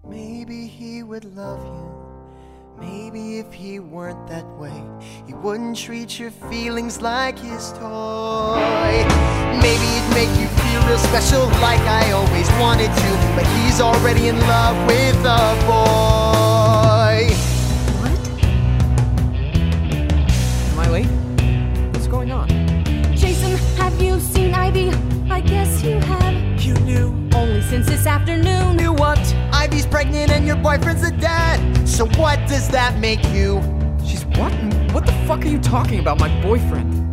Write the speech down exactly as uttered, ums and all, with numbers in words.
Maybe he would love you. Maybe if he weren't that way, he wouldn't treat your feelings like his toy. Maybe it'd make you feel real special like I always wanted to, but he's already in love with a boy. What? Am I late? What's going on? Jason, have you seen Ivy? I guess you have. You knew? Only since this afternoon. Knew what? Ivy's pregnant and your boyfriend's a dad. So what does that make you? She's what? What the fuck are you talking about, my boyfriend?